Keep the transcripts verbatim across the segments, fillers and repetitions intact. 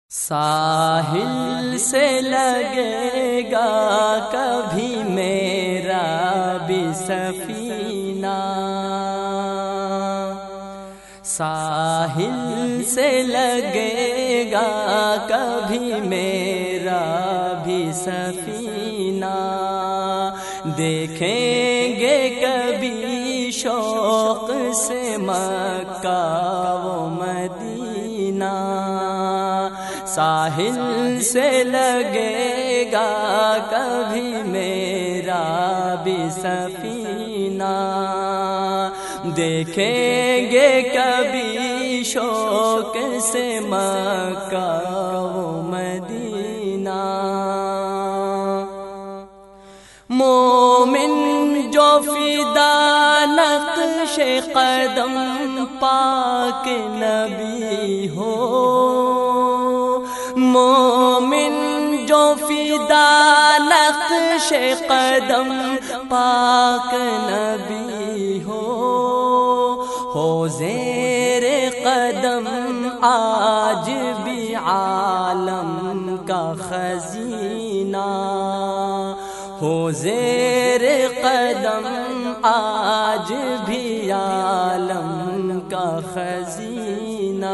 ساحل سے لگے گا کبھی میرا بھی سفینہ، ساحل سے لگے گا کبھی میرا بھی سفینہ، دیکھیں گے کبھی شوق سے مکہ و مدینہ، ساحل سے لگے گا کبھی میرا بھی سفینہ، دیکھیں گے کبھی شوق سے مکہ و مدینہ۔ مومن جو فدا نقش قدم پاک نبی ہو، مومن جو فدا نقش قدم پاک نبی ہو، ہو زیر قدم آج بھی عالم کا خزینہ، ہو زیر قدم آج بھی عالم کا خزینہ،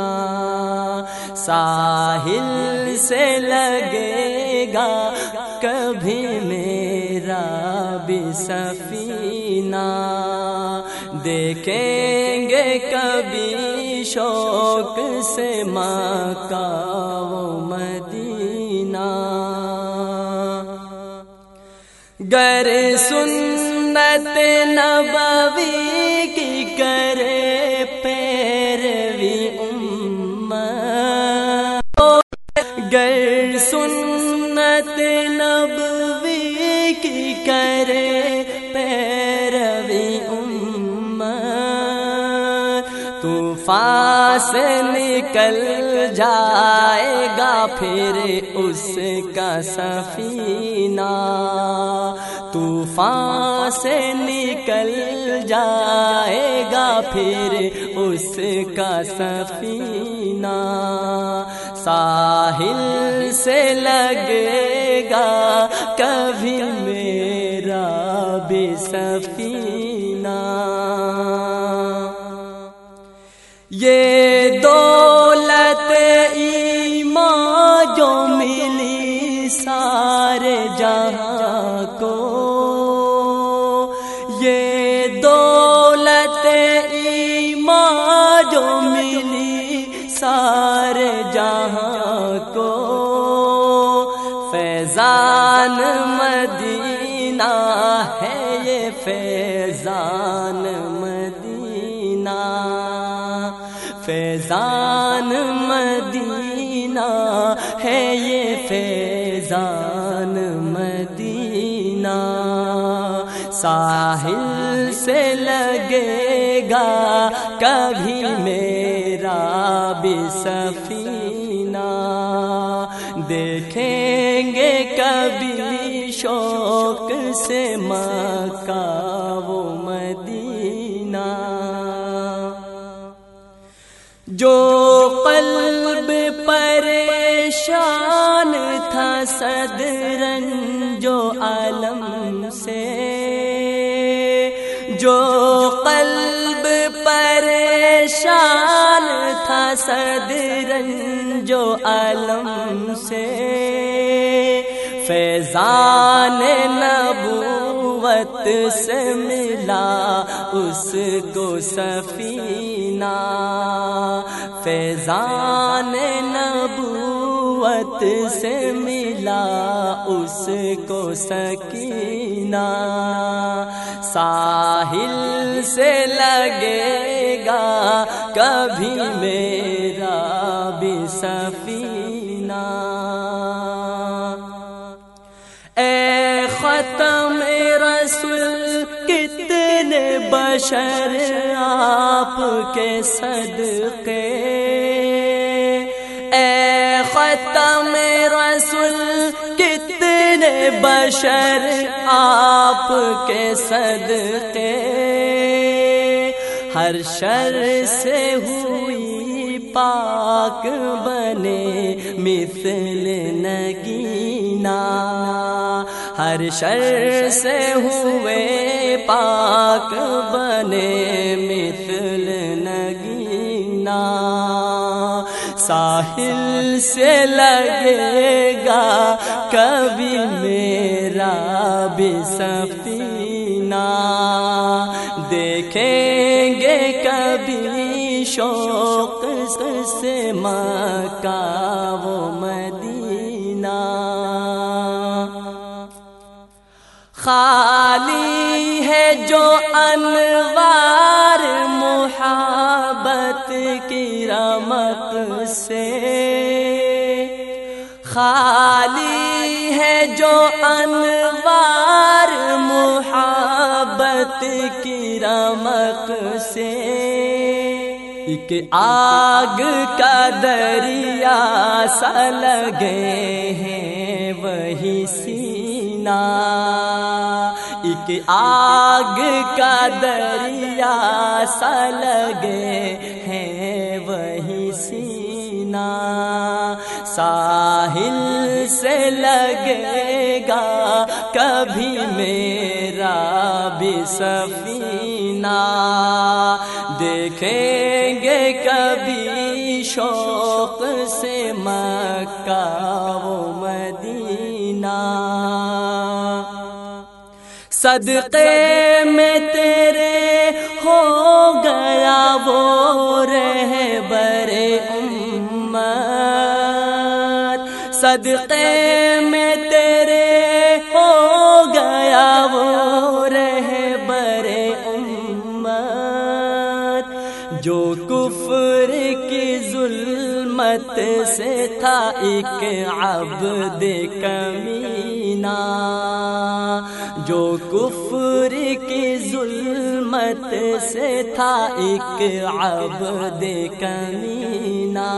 ساحل سے لگے گا کبھی میرا بھی سفینہ، دیکھیں گے کبھی شوق سے مکہ و مدینہ۔ گر سنت نبوی کی کرے پیروی امت، گر سنت نبوی کی کرے پیروی امت، طوفان سے نکل جائے گا پھر اس کا سفینہ، طوفان سے نکل جائے گا پھر اس کا سفینہ، ساحل سے لگے گا کبھی میرا بھی سفینہ۔ یہ دولت ایمان جو ملی سارے جہاں کو، یہ دولت ایمان جو ملی سارے جہاں کو، فیضان مدینہ ہے یہ فیضان مدینہ، فیضان مدینہ ہے یہ فیضان مدینہ، ساحل سے لگے گا کبھی میرا بھی سفینہ، دیکھیں گے کبھی شوق سے مکہ و مدینہ۔ جو قلب پریشان تھا صد رنج و الم سے، جو قلب پریشان تھا صد رنج و الم سے، فیضان نبوت سے ملا اس کو سفینہ، فیضان نبوت سے ملا اس کو سکینہ، ساحل سے لگے گا کبھی میرا بھی سفینہ۔ اے ختم رسول کتنے بشر آپ کے صدقے، اے ختم رسول کتنے بشر آپ کے صدقے، ہر شر سے ہوئی پاک بنے مثل نگینا، ہر شر سے ہوئے پاک بنے مثل نگینا، ساحل سے لگے گا کبھی میرا بھی سفینہ، دیکھیں گے کبھی شوق سے مکہ و مدینہ، خالی ہے جو انوار محبت کی رمق سے، خالی ہے جو انوار محبت کی رمق سے، ایک آگ کا دریا سا لگے ہیں وہی سینہ، ایک آگ کا دریا سا لگے ہیں وہی سینہ، ساحل سے لگے گا کبھی میرا بھی سفینہ، دیکھیں گے کبھی شوق سے مکہ و مدینہ، صدقے میں تیرے ہو گیا وہ رہبر امت، صدقے میں تیرے ہو گیا وہ رہبر امت، جو کفر کی ظلمت سے تھا ایک عبد کمینہ، جو کفر کی ظلمت سے تھا ایک عبد کمینہ،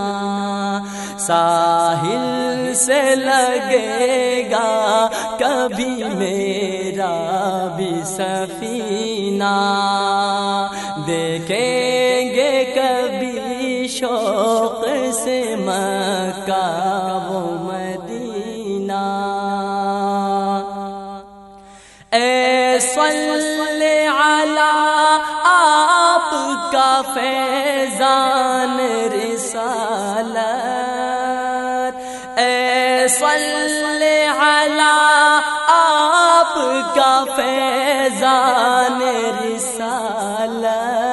ساحل سے لگے گا کبھی میرا بھی سفینہ، دیکھیں گے کبھی شوق سے مکہ و مدینہ، اے صلی علی آپ کا فیضان رسالت، اے صلی علی آپ کا فیضان رسالت،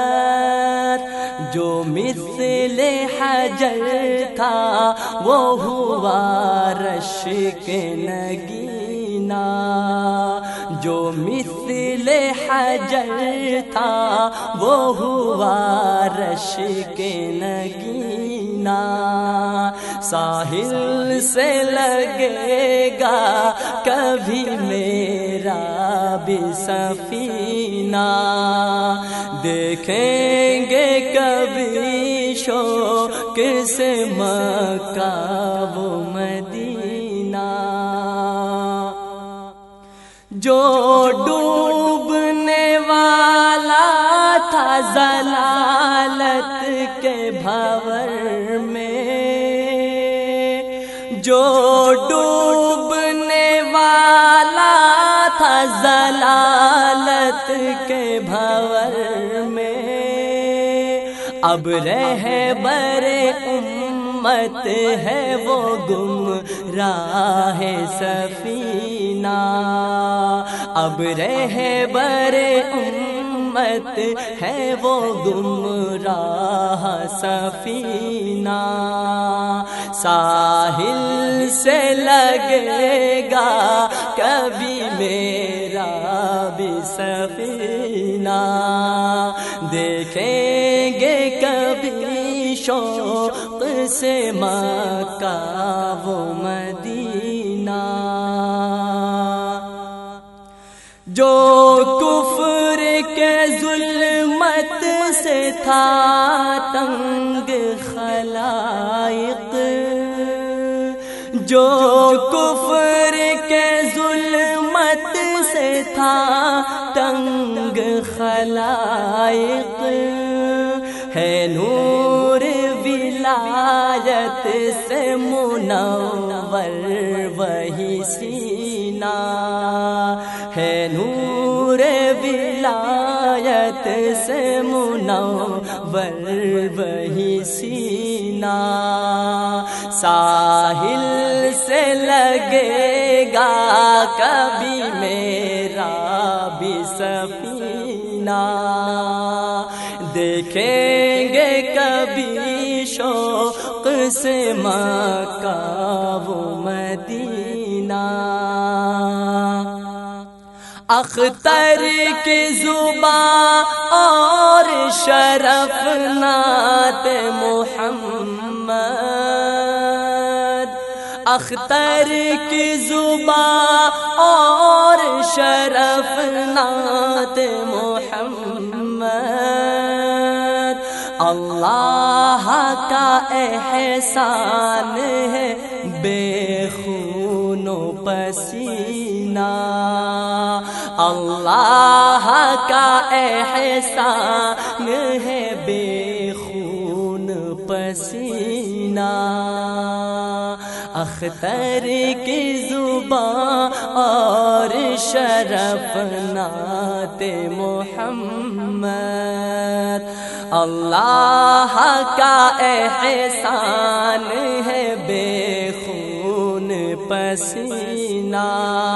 جو مثل حجر تھا وہ ہوا رشک نگینا، جو مثل حجر تھا وہ ہوا رشک نگینا، ساحل سے لگے گا کبھی میرا بھی سفینہ، دیکھیں گے کبھی شوق سے مکہ و مدینہ، جو ڈوبنے والا تھا ضلالت کے بھنور میں، جو ڈوبنے والا تھا ضلالت کے بھنور میں، اب رہبر امت ہے وہ گمراہ سفینہ، اب رہبر امت ہے وہ گمراہ سفینہ، ساحل سے لگے گا کبھی میرا بھی سفینہ، دیکھیں گے کبھی شوق سے مکہ و مدینہ، جو کفر کے ظلمت سے تھا تنگ خلائق، جو کفر کے ظلمت سے تھا تنگ خلائق، ہے نور ولایت ولایت سے منور وہی سینہ ہے، نور ولایت سے منور وہی سینہ، ساحل سے لگے گا کبھی میرا بھی سفینہ، دیکھیں گے کبھی شوق سے مکہ و مدینہ، اختر کی زباں اور شرف نعت محمد، اختر کی زباں اور شرف نعت محمد، اللہ کا احسان ہے بے خون و پسینہ، اللہ کا احسان ہے بے خون پسینہ، اختر کی زباں اور شرف نعت محمد، اللہ کا احسان ہے بے خون پسینہ،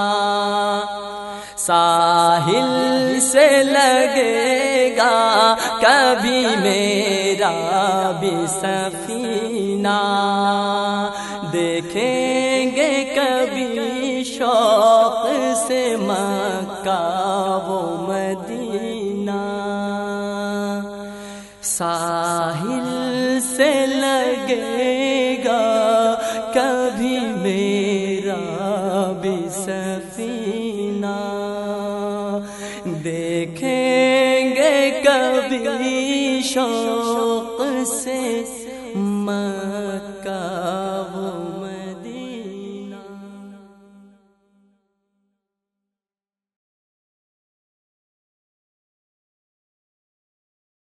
ساحل سے لگے گا کبھی میرا بھی سفینہ، دیکھیں گے کبھی شوق سے مکہ و مدینہ، ساحل سے لگے گا کبھی میرا بھی سفینہ، دیکھیں گے کبھی شوق سے